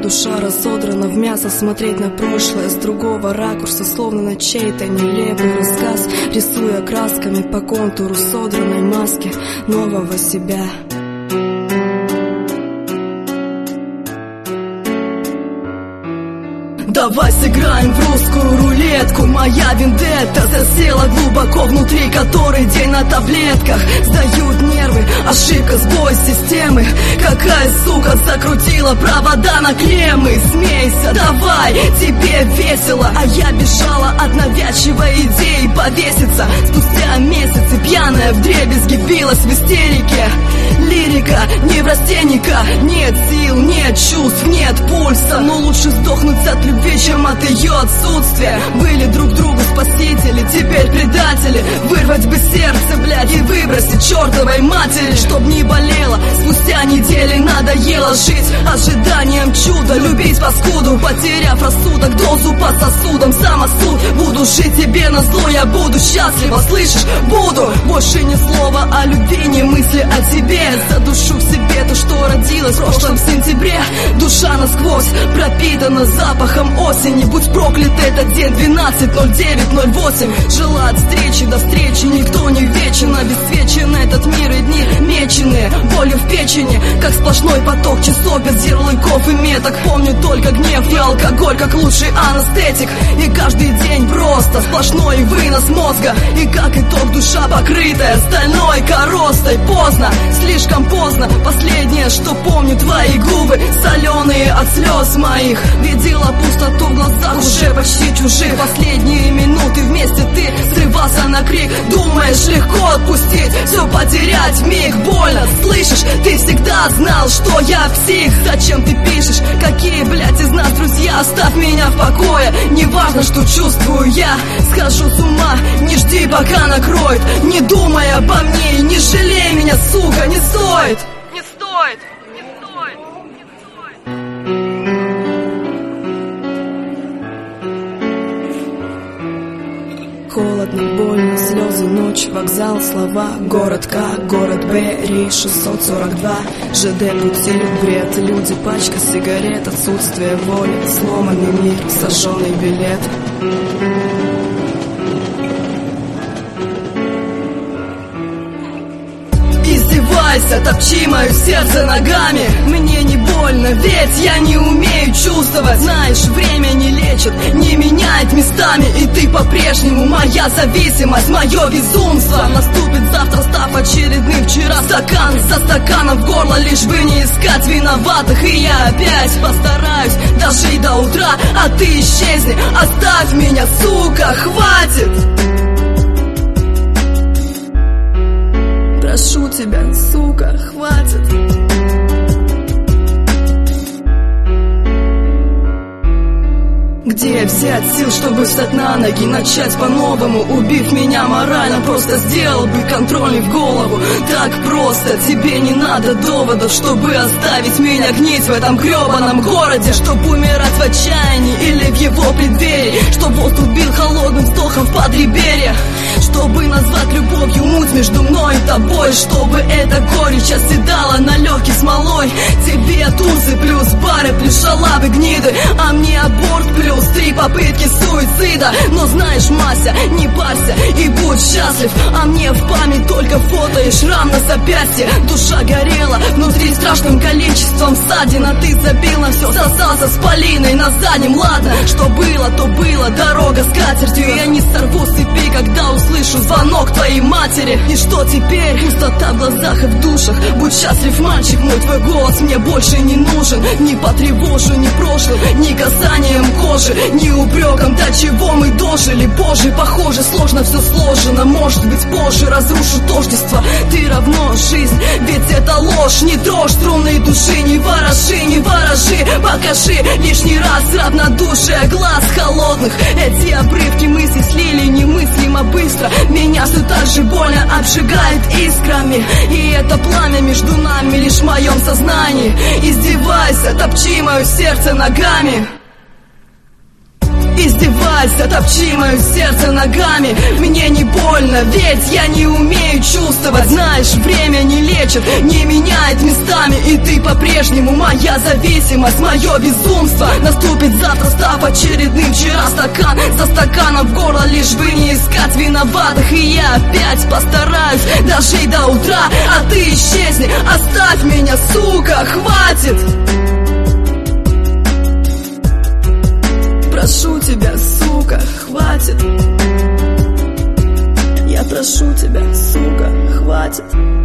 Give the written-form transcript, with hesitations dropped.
душа разодрана в мясо. Смотреть на прошлое с другого ракурса, словно на чей-то нелепый рассказ, рисуя красками по контуру содранной маски нового себя. Давай сыграем в русскую рулетку. Моя вендетта засела глубоко внутри, который день на таблетках. Сдают нервы, ошибка, сбой системы. Какая сука закрутила провода на клеммы. Смейся, давай, тебе весело. А я бежала от навязчивой идеи повеситься. Спустя месяцы пьяная вдребезги билась в истерике. Лирика, неврастенника. Нет сил, нет чувств, нет пульса. Но лучше сдохнуть от любви, чем от ее отсутствия. Были друг другу спасители, теперь предатели. Вырвать бы сердце, блядь, и выбросить чертовой матери, чтоб не болело. Спустя недели надоело жить ожиданием чуда, любить паскуду, потеряв рассудок, дозу по сосудам, самосуд. Буду жить тебе назло, я буду счастлива, слышишь? Буду. Больше ни слова о любви, ни мысли о тебе. Задушу в себе то, что родилось в прошлом сентябре. Душа насквозь пропитана запахом осени. Будь проклят этот день, 12.09.08. Жила от встречи до встречи, никто не вечен. Обесцвечен этот мир и дни меченые, болью в печени, как сплошной поток часов без ярлыков и меток. Помню только гнев и алкоголь, как лучший анестетик. И каждый день просто сплошной вынос мозга. И как итог душа покрытая стальной коростой. Поздно, слишком поздно. Последнее, что помню, твои губы соленые от слез моих. Видела пустоту в глазах, уже почти чужих. Последние минуты вместе ты срывался на крик. Думаешь, легко отпустить, все потерять вмиг. Больно, слышишь? Ты всегда знал, что я псих. Зачем ты пишешь? Какие, блядь, из нас друзья? Оставь меня в покое. Неважно, что чувствую я. Схожу с ума, не жди, пока накроет. Не думай обо мне и не жалей меня, сука, не стоит. Не стоит. Холодно, больно, слезы, ночь, вокзал, слова. Город К, город Б, рейс 642. ЖД, пути, бред, люди, пачка сигарет. Отсутствие воли, сломанный мир, сожженный билет. Издевайся, топчи мое сердце ногами. Мне не больно, ведь я не умею чувствовать. Знаешь, время не лечит, не меняет местами. И ты по-прежнему моя зависимость, мое безумство. Наступит завтра, став очередным вчера. Стакан за стаканом в горло, лишь бы не искать виноватых. И я опять постараюсь дожить до утра. А ты исчезни, оставь меня, сука, хватит. Прошу тебя, сука, хватит. Где взять сил, чтобы встать на ноги, начать по-новому? Убив меня морально, просто сделал бы контрольный в голову. Так просто, тебе не надо доводов, чтобы оставить меня гнить в этом гребаном городе. Чтоб умирать в отчаянии или в его преддверии. Чтоб воздух бил холодным вздохом в подреберье. Чтобы назвать любовью муть между мной и тобой. Чтобы эта горечь оседала на легкий смолой. Тебе тузы плюс бары плюс шалавы гниды, а мне аборт плюс 3 попытки суицида. Но знаешь, Мася, не парься и будь счастлив. А мне в память только фото и шрам на запястье. Душа горела внутри страшным количеством ссадин. А ты забил на все, сосался с Полиной на заднем. Ладно, что было, то было, дорога с катертью. Я не сорву с цепи, когда услышу звонок твоей матери. И что теперь? Пустота в глазах и в душах. Будь счастлив, мальчик мой, твой голос мне больше не нужен. Не потревожу ни прошлым, ни касанием кожи, ни упреком, до чего мы дожили. Боже, похоже, сложно все сложено. Может быть, позже разрушу тождество. Ты равно жизнь, ведь это ложь. Не трожь струнной души, не вороши, не ворожи. Покажи лишний раз равнодушие глаз холодных. Эти обрывки мыслей слили немыслимо быстро. Меня все так же больно обжигает искрами. И это пламя между нами лишь в моем сознании. Издевайся, топчи мое сердце ногами. Издевайся, топчи мое сердце ногами. Мне не больно, ведь я не умею чувствовать. Знаешь, время не лечит, не меняет местами. И ты по-прежнему моя зависимость, мое безумство. Наступит завтра, став очередным. Вчера стакан за стаканом в горло, лишь бы не искать виноватых. И я опять постараюсь дожить до утра, а ты исчезни, оставь меня, сука, хватит. Прошу тебя, сука, хватит. Я прошу тебя, сука, хватит.